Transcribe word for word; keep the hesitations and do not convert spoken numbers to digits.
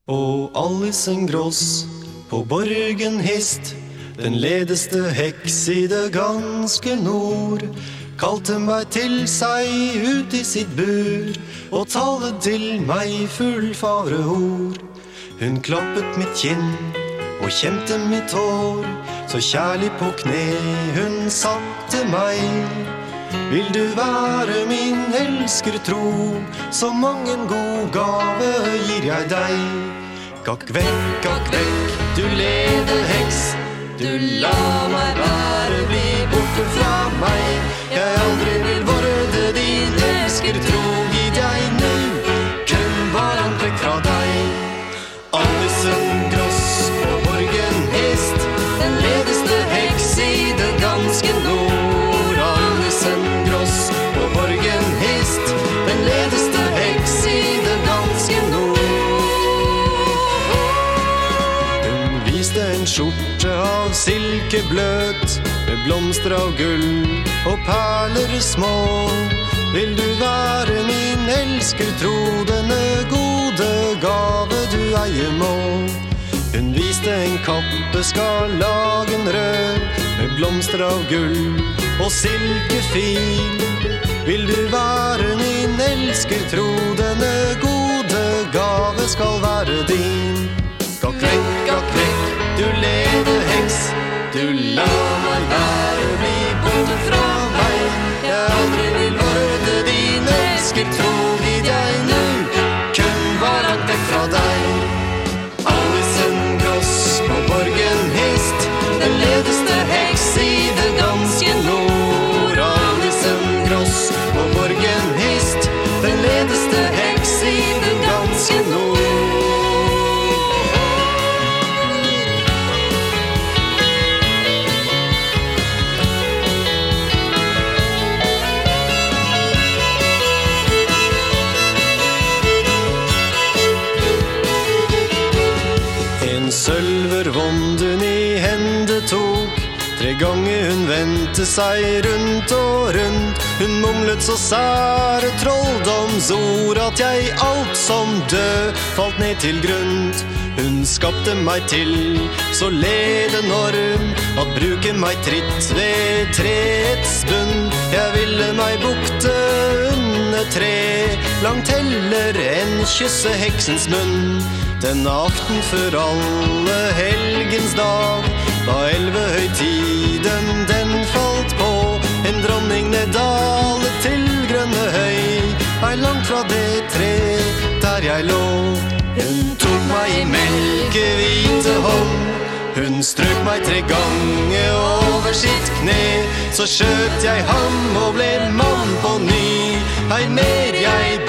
Og Alisen Gross på Borgen hist, den ledeste heks i det ganske nord, kalte meg til seg ut i sitt bur og talte til meg full fagre ord. Hun klappet mitt kinn og kjemte mitt hår, så kjærlig på kne hun satte meg. Vil du være min elsker tro, så mange god gave gir jeg deg. Gakk vekk, gakk vekk, du lede heks, du la meg være, bli borte fra meg. Jeg aldri vil vorde din elsker tro, gitt jeg nu, kun varmt vekk fra deg. Alisen Gross på Borgen hist, den ledeste heks i det ganske nord. Alisen Gross på Borgen hist, den ledeste heks i det ganske nord. Hun viste en skjorte av silkebløt, med blomster av gull og perler små. Vil du være min elsker tro, denne gode gave du eier må. Hun viste en kappe skarlagen rød, med blomster av gull og silkefil. Vil du være min elsker tro, denne gode gave skal være din. Gakk vekk, gakk vekk, du lede heks, du la meg være, bli borte fra meg. Jeg aldri vil vorde din elsker tro, gitt jeg nu, kun varmt vekk fra deg. Alisen Gross på Borgen hist, den ledeste heks i det ganske nord. Alisen Gross på Borgen hist, den ledeste heks i det ganske nord. Sølver vonden i hende tok, tre ganger hun vendte seg rundt og rundt. Hun mumlet så sære trolldomsord at jeg alt som død falt ned til grunn. Hun skapte meg til så led enorm at bruke meg tritt ved treets bunn. Jeg ville meg bukte under tre, langt heller enn kysse heksens munn. Denne aften før alle helgens dag, da elvehøytiden den falt på, en dronning neddalet til grønne høy, ei langt fra det tre der jeg lå. Hun tok meg i melkehvite hånd, hun strøk meg tre ganger over sitt kne, så skjøt jeg ham og ble mann på ny. Ei mer jeg